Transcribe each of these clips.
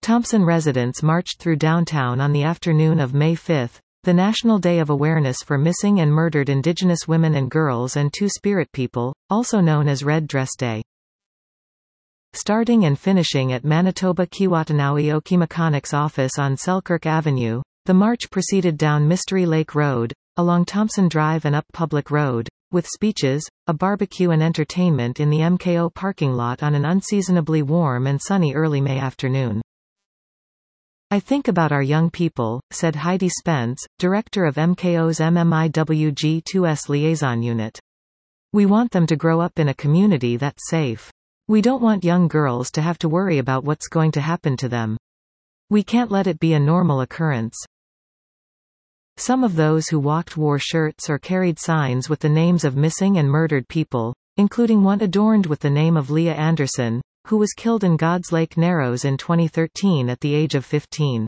Thompson residents marched through downtown on the afternoon of May 5, the National Day of Awareness for Missing and Murdered Indigenous Women and Girls and Two-Spirit People, also known as Red Dress Day. Starting and finishing at Manitoba Keewatin Okimakanik's office on Selkirk Avenue, the march proceeded down Mystery Lake Road, along Thompson Drive and up Public Road, with speeches, a barbecue and entertainment in the MKO parking lot on an unseasonably warm and sunny early May afternoon. "I think about our young people," said Heidi Spence, director of MKO's MMIWG2S liaison unit. "We want them to grow up in a community that's safe. We don't want young girls to have to worry about what's going to happen to them. We can't let it be a normal occurrence." Some of those who walked wore shirts or carried signs with the names of missing and murdered people, including one adorned with the name of Leah Anderson, who was killed in God's Lake Narrows in 2013 at the age of 15.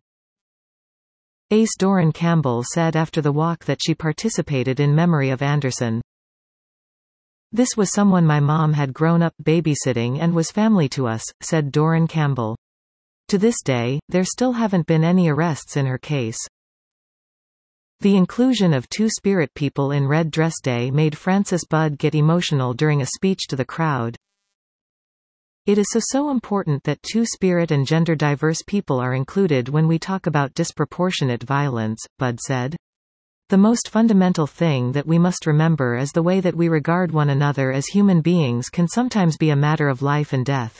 Ace Doran Campbell said after the walk that she participated in memory of Anderson. "This was someone my mom had grown up babysitting and was family to us," said Doran Campbell. To this day, there still haven't been any arrests in her case. The inclusion of Two-Spirit People in Red Dress Day made Frances Budd get emotional during a speech to the crowd. "It is so important that Two-Spirit and gender-diverse people are included when we talk about disproportionate violence," Budd said. "The most fundamental thing that we must remember is the way that we regard one another as human beings can sometimes be a matter of life and death."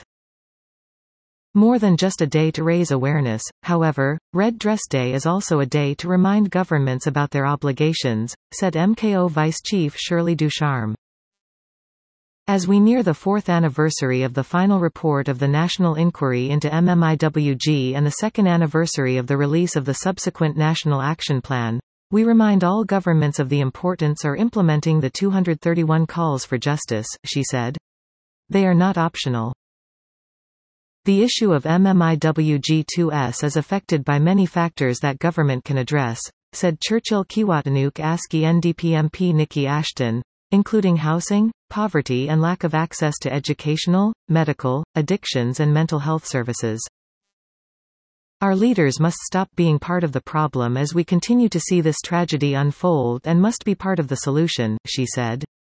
More than just a day to raise awareness, however, Red Dress Day is also a day to remind governments about their obligations, said MKO Vice Chief Shirley Ducharme. As we near the 4th anniversary of the final report of the National Inquiry into MMIWG and the 2nd anniversary of the release of the subsequent National Action Plan, we remind all governments of the importance of implementing the 231 calls for justice, she said. They are not optional. The issue of MMIWG2S is affected by many factors that government can address, said Churchill Keewatinuk ASCII NDP MP Nikki Ashton, including housing, poverty and lack of access to educational, medical, addictions and mental health services. Our leaders must stop being part of the problem as we continue to see this tragedy unfold and must be part of the solution, she said.